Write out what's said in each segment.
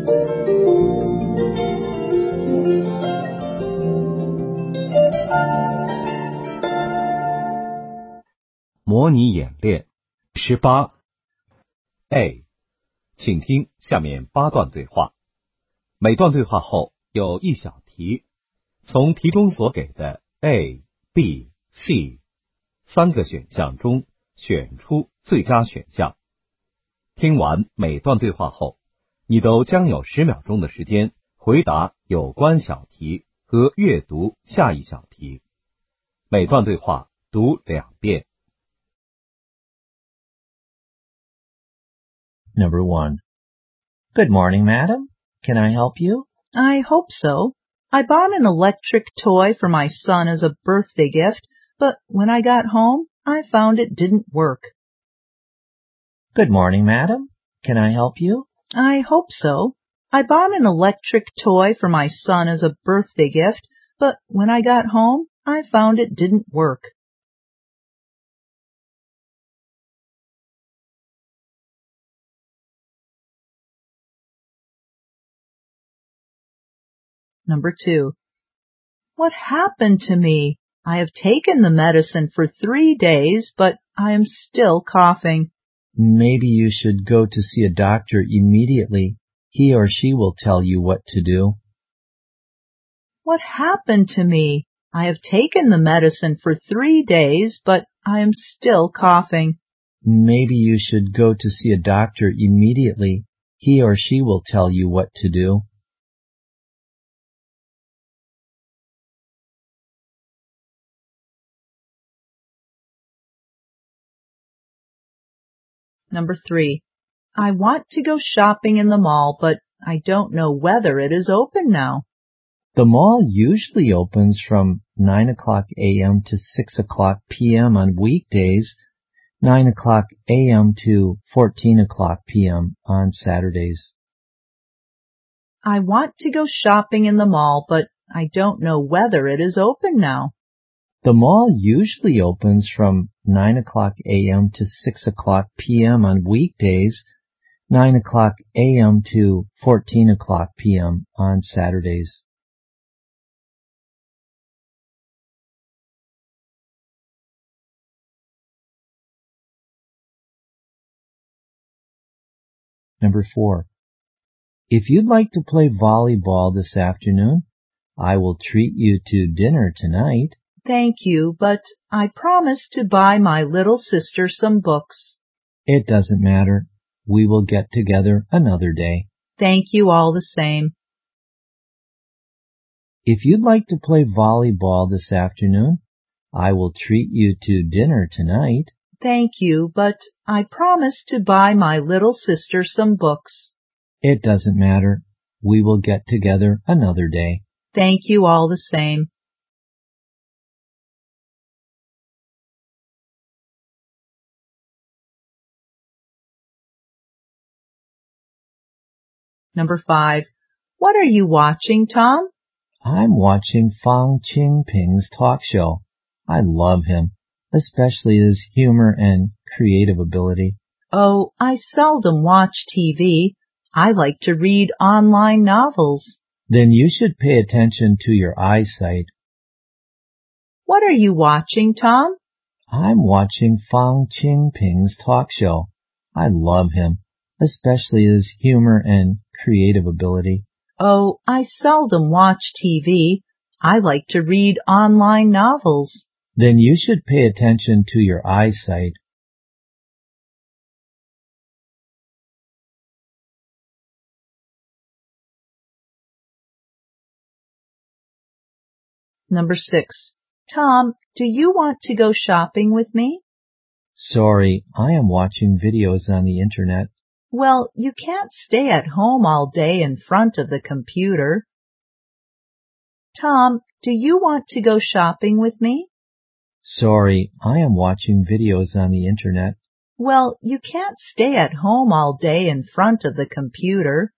模拟演练18 A， 请听下面8段对话，每段对话后有一小题，从题中所给的 A、B、C 3个选项中选出最佳选项。听完每段对话后，你都将有10秒钟的时间回答有关小题和阅读下一小题。每段对话读2遍。 Number 1. Good morning, madam. Can I help you? I hope so. I bought an electric toy for my son as a birthday gift, but when I got home, I found it didn't work. Good morning, madam. Can I help you? I hope so. I bought an electric toy for my son as a birthday gift, but when I got home, I found it didn't work. Number 2. What happened to me? I have taken the medicine for 3 days, but I am still coughing. Maybe you should go to see a doctor immediately. He or she will tell you what to do. What happened to me? I have taken the medicine for 3 days, but I am still coughing. Maybe you should go to see a doctor immediately. He or she will tell you what to do. Number 3. I want to go shopping in the mall, but I don't know whether it is open now. The mall usually opens from 9 o'clock a.m. to 6 o'clock p.m. on weekdays, 9 o'clock a.m. to 14 o'clock p.m. on Saturdays. I want to go shopping in the mall, but I don't know whether it is open now. The mall usually opens from 9 o'clock a.m. to 6 o'clock p.m. on weekdays, 9 o'clock a.m. to 14 o'clock p.m. on Saturdays. Number 4. If you'd like to play volleyball this afternoon, I will treat you to dinner tonight. Thank you, but I promised to buy my little sister some books. It doesn't matter. We will get together another day. Thank you all the same. If you'd like to play volleyball this afternoon, I will treat you to dinner tonight. Thank you, but I promised to buy my little sister some books. It doesn't matter. We will get together another day. Thank you all the same. Number 5. What are you watching, Tom? I'm watching Fang Qingping's talk show. I love him, especially his humor and creative ability. Oh, I seldom watch TV. I like to read online novels. Then you should pay attention to your eyesight. What are you watching, Tom? I'm watching Fang Qingping's talk show. I love him, especially his humor and creative ability. Oh, I seldom watch TV. I like to read online novels. Then you should pay attention to your eyesight. Number 6. Tom, do you want to go shopping with me? Sorry, I am watching videos on the internet. Well, you can't stay at home all day in front of the computer. Tom, do you want to go shopping with me? Sorry, I am watching videos on the internet. Well, you can't stay at home all day in front of the computer.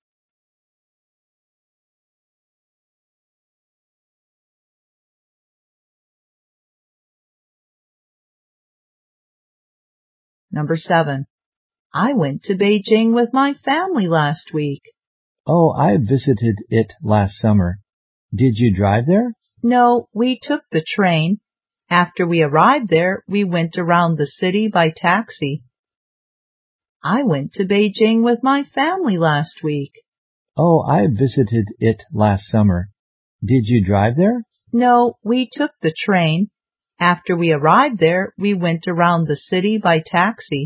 Number 7. I went to Beijing with my family last week. Oh, I visited it last summer. Did you drive there? No, we took the train. After we arrived there, we went around the city by taxi. I went to Beijing with my family last week. Oh, I visited it last summer. Did you drive there? No, we took the train. After we arrived there, we went around the city by taxi.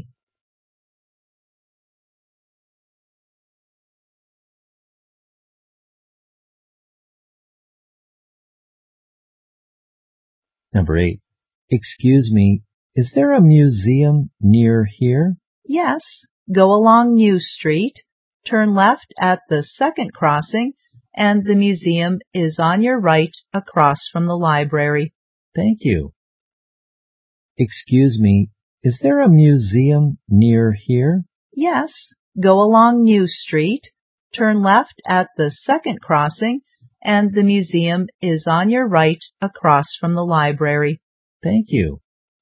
Number 8. Excuse me, is there a museum near here? Yes, go along New Street, turn left at the second crossing, and the museum is on your right across from the library. Thank you. Excuse me, is there a museum near here? Yes, go along New Street, turn left at the second crossing, and the museum is on your right across from the library. Thank you.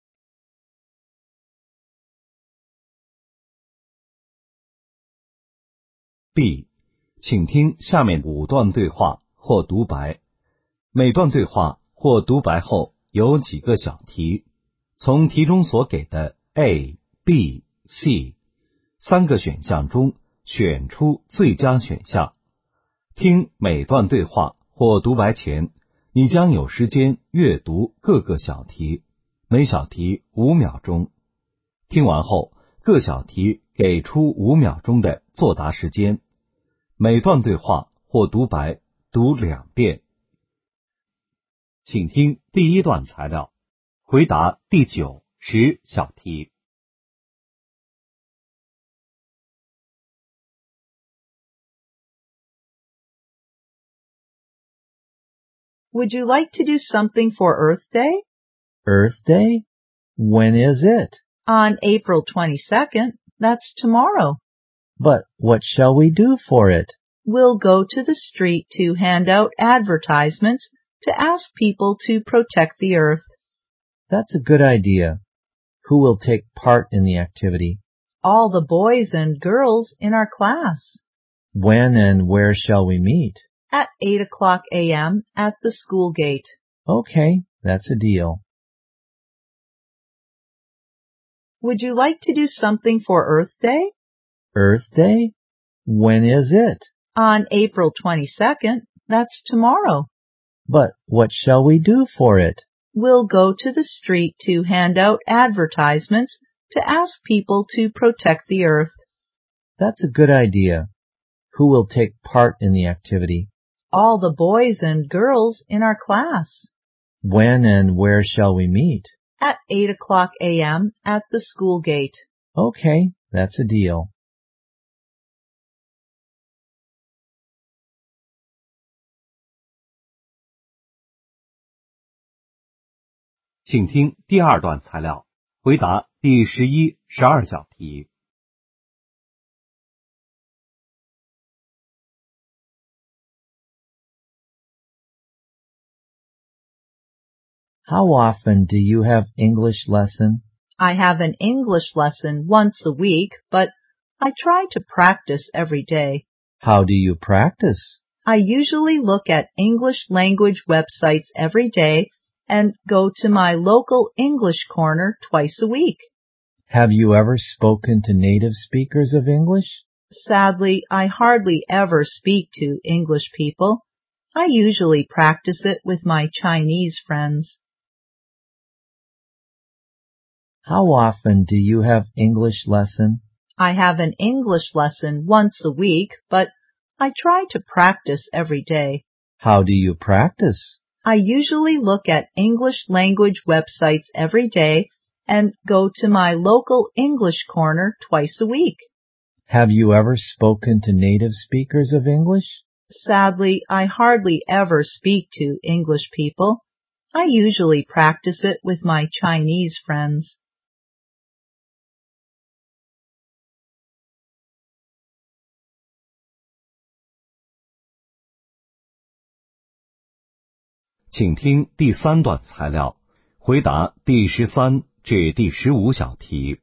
B. 请听下面5段对话或独白。每段对话或独白后有几个小题，从题中所给的 A、B、C 3个选项中选出最佳选项。听每段对话或独白前，你将有时间阅读各个小题，每小题5秒钟。听完后，各小题给出5秒钟的作答时间。每段对话或独白读2遍。请听第一段材料，回答第9、10小题。 Would you like to do something for Earth Day? Earth Day? When is it? On April 22nd. That's tomorrow. But what shall we do for it? We'll go to the street to hand out advertisements to ask people to protect the Earth. That's a good idea. Who will take part in the activity? All the boys and girls in our class. When and where shall we meet? At 8 o'clock a.m. at the school gate. Okay, that's a deal. Would you like to do something for Earth Day? Earth Day? When is it? On April 22nd. That's tomorrow. But what shall we do for it? We'll go to the street to hand out advertisements to ask people to protect the Earth. That's a good idea. Who will take part in the activity? All the boys and girls in our class. When and where shall we meet? At 8 o'clock a.m. at the school gate. Okay, that's a deal. 请听第2段材料，回答第11、12小题。 How often do you have English lesson? I have an English lesson once a week, but I try to practice every day. How do you practice? I usually look at English language websites every day and go to my local English corner twice a week. Have you ever spoken to native speakers of English? Sadly, I hardly ever speak to English people. I usually practice it with my Chinese friends. How often do you have English lesson? I have an English lesson once a week, but I try to practice every day. How do you practice? I usually look at English language websites every day and go to my local English corner twice a week. Have you ever spoken to native speakers of English? Sadly, I hardly ever speak to English people. I usually practice it with my Chinese friends. 请听第3段材料，回答第13至第15小题。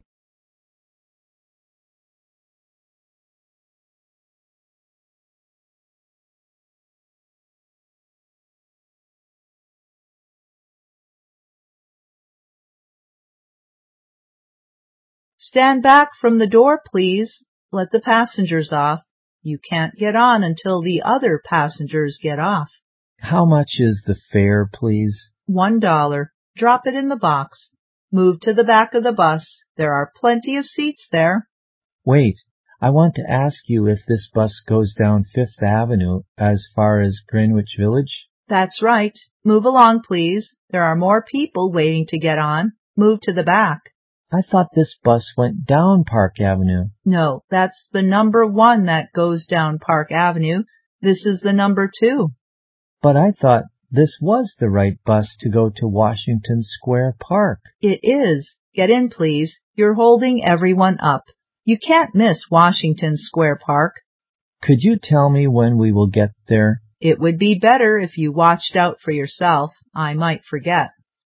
Stand back from the door, please. Let the passengers off. You can't get on until the other passengers get off. How much is the fare, please? $1. Drop it in the box. Move to the back of the bus. There are plenty of seats there. Wait, I want to ask you if this bus goes down Fifth Avenue as far as Greenwich Village? That's right. Move along, please. There are more people waiting to get on. Move to the back. I thought this bus went down Park Avenue. No, that's the number 1 that goes down Park Avenue. This is the number 2. But I thought this was the right bus to go to Washington Square Park. It is. Get in, please. You're holding everyone up. You can't miss Washington Square Park. Could you tell me when we will get there? It would be better if you watched out for yourself. I might forget.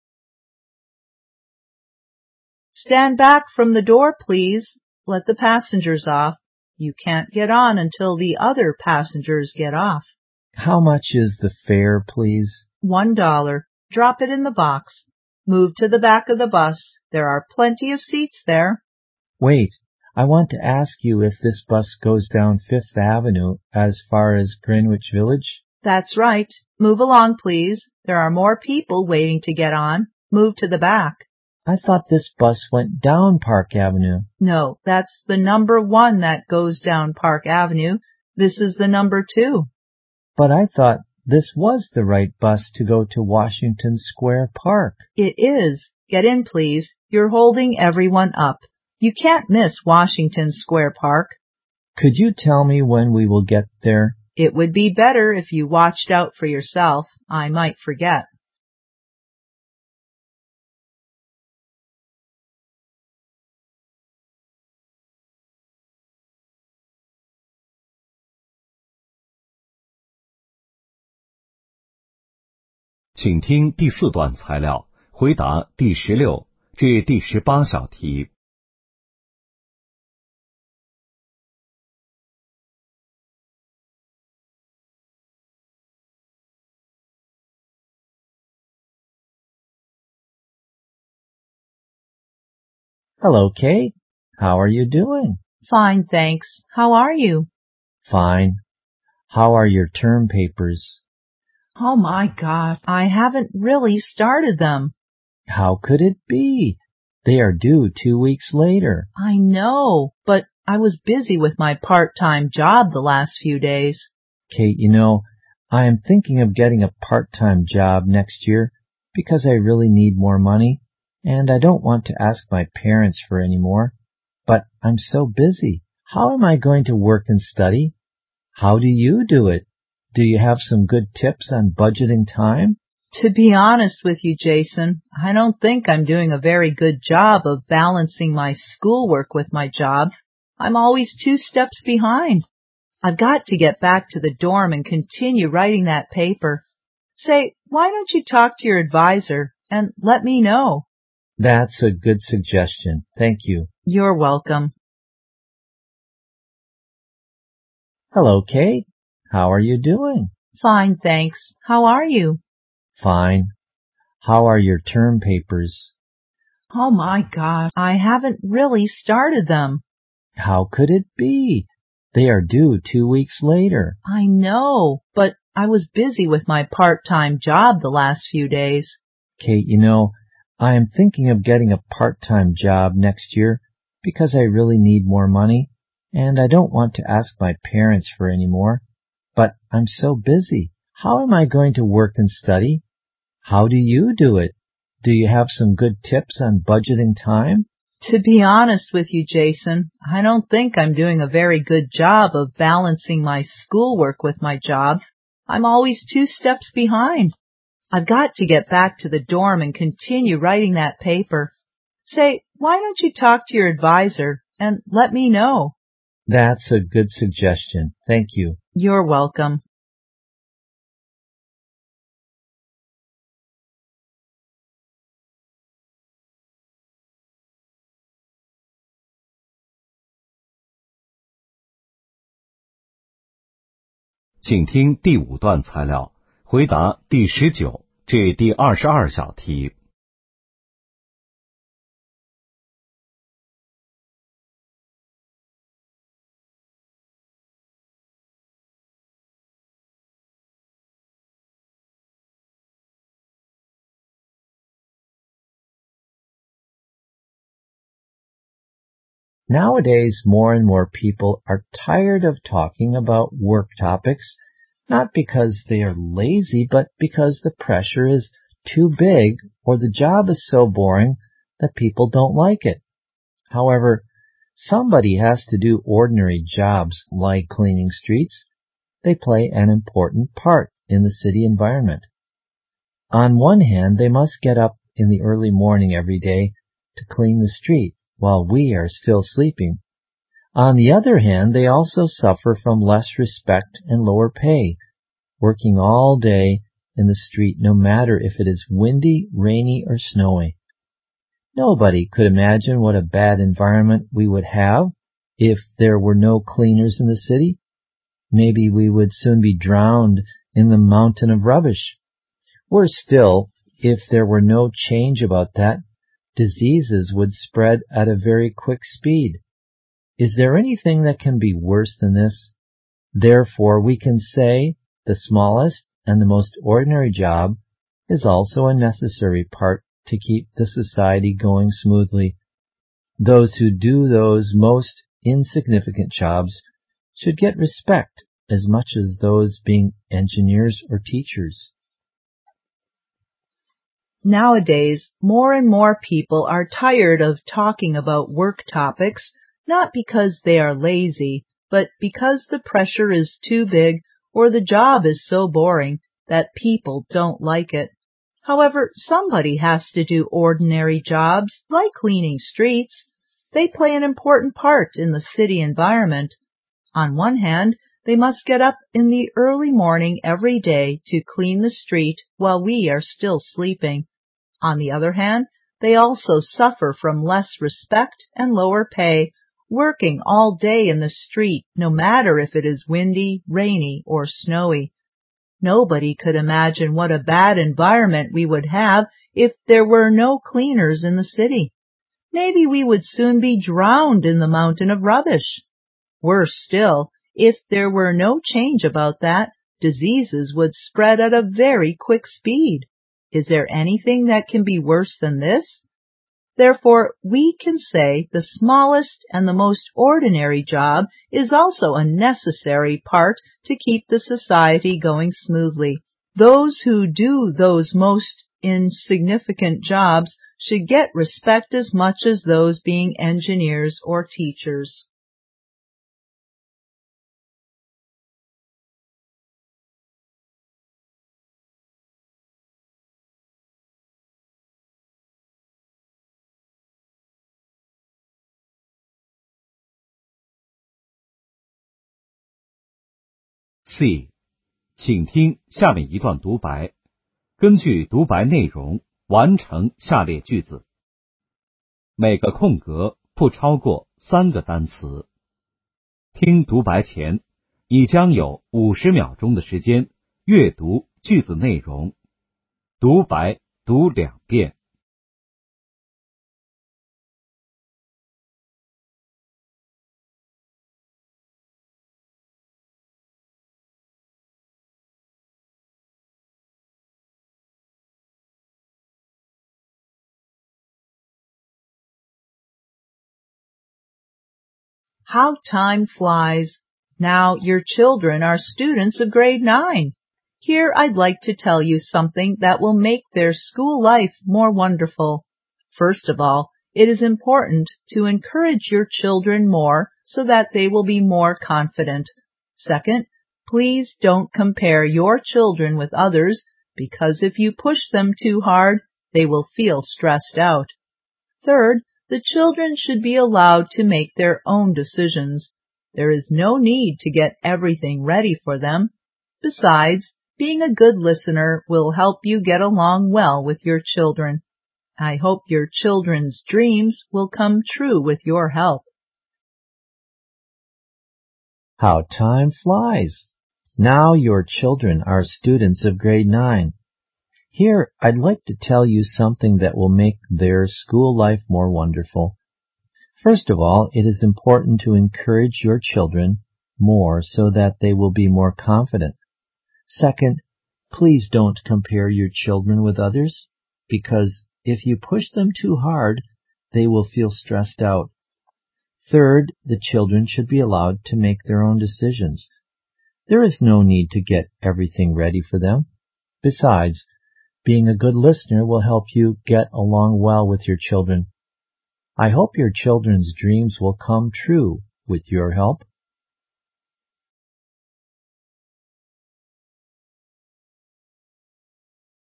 Stand back from the door, please. Let the passengers off. You can't get on until the other passengers get off. How much is the fare, please? $1. Drop it in the box. Move to the back of the bus. There are plenty of seats there. Wait, I want to ask you if this bus goes down Fifth Avenue as far as Greenwich Village? That's right. Move along, please. There are more people waiting to get on. Move to the back. I thought this bus went down Park Avenue. No, that's the number 1 that goes down Park Avenue. This is the number 2. But I thought this was the right bus to go to Washington Square Park. It is. Get in, please. You're holding everyone up. You can't miss Washington Square Park. Could you tell me when we will get there? It would be better if you watched out for yourself. I might forget. 请听第4段材料，回答第16至第18小题。 Hello, Kate. How are you doing? Fine, thanks. How are you? Fine. How are your term papers? Oh my God, I haven't really started them. How could it be? They are due 2 weeks later. I know, but I was busy with my part-time job the last few days. Kate, you know, I am thinking of getting a part-time job next year because I really need more money, and I don't want to ask my parents for any more. But I'm so busy. How am I going to work and study? How do you do it? Do you have some good tips on budgeting time? To be honest with you, Jason, I don't think I'm doing a very good job of balancing my schoolwork with my job. I'm always 2 steps behind. I've got to get back to the dorm and continue writing that paper. Say, why don't you talk to your advisor and let me know? That's a good suggestion. Thank you. You're welcome. Hello, Kate. How are you doing? Fine, thanks. How are you? Fine. How are your term papers? Oh my God, I haven't really started them. How could it be? They are due 2 weeks later. I know, but I was busy with my part-time job the last few days. Kate, you know, I am thinking of getting a part-time job next year because I really need more money, and I don't want to ask my parents for any more. But I'm so busy. How am I going to work and study? How do you do it? Do you have some good tips on budgeting time? To be honest with you, Jason, I don't think I'm doing a very good job of balancing my schoolwork with my job. I'm always 2 steps behind. I've got to get back to the dorm and continue writing that paper. Say, why don't you talk to your advisor and let me know? That's a good suggestion. Thank you. You're welcome. 请听第5段材料，回答第19至第22小题。 Nowadays, more and more people are tired of talking about work topics, not because they are lazy, but because the pressure is too big or the job is so boring that people don't like it. However, somebody has to do ordinary jobs like cleaning streets. They play an important part in the city environment. On one hand, they must get up in the early morning every day to clean the street while we are still sleeping. On the other hand, they also suffer from less respect and lower pay, working all day in the street no matter if it is windy, rainy, or snowy. Nobody could imagine what a bad environment we would have if there were no cleaners in the city. Maybe we would soon be drowned in the mountain of rubbish. Worse still, if there were no change about that, diseases would spread at a very quick speed. Is there anything that can be worse than this? Therefore, we can say the smallest and the most ordinary job is also a necessary part to keep the society going smoothly. Those who do those most insignificant jobs should get respect as much as those being engineers or teachers. Nowadays, more and more people are tired of talking about work topics, not because they are lazy, but because the pressure is too big or the job is so boring that people don't like it. However, somebody has to do ordinary jobs like cleaning streets. They play an important part in the city environment. On one hand, they must get up in the early morning every day to clean the street while we are still sleeping. On the other hand, they also suffer from less respect and lower pay, working all day in the street, no matter if it is windy, rainy, or snowy. Nobody could imagine what a bad environment we would have if there were no cleaners in the city. Maybe we would soon be drowned in the mountain of rubbish. Worse still, if there were no change about that, diseases would spread at a very quick speed. Is there anything that can be worse than this? Therefore, we can say the smallest and the most ordinary job is also a necessary part to keep the society going smoothly. Those who do those most insignificant jobs should get respect as much as those being engineers or teachers. C. 请听下面一段独白，根据独白内容完成下列句子。每个空格不超过3个单词。听独白前，你将有50秒钟的时间阅读句子内容。独白读2遍。 How time flies. Now your children are students of grade 9. Here I'd like to tell you something that will make their school life more wonderful. First of all, it is important to encourage your children more so that they will be more confident. Second, please don't compare your children with others, because if you push them too hard, they will feel stressed out. Third, the children should be allowed to make their own decisions. There is no need to get everything ready for them. Besides, being a good listener will help you get along well with your children. I hope your children's dreams will come true with your help. How time flies. Now your children are students of grade 9. Here, I'd like to tell you something that will make their school life more wonderful. First of all, it is important to encourage your children more so that they will be more confident. Second, please don't compare your children with others, because if you push them too hard, they will feel stressed out. Third, the children should be allowed to make their own decisions. There is no need to get everything ready for them. Besides, being a good listener will help you get along well with your children. I hope your children's dreams will come true with your help.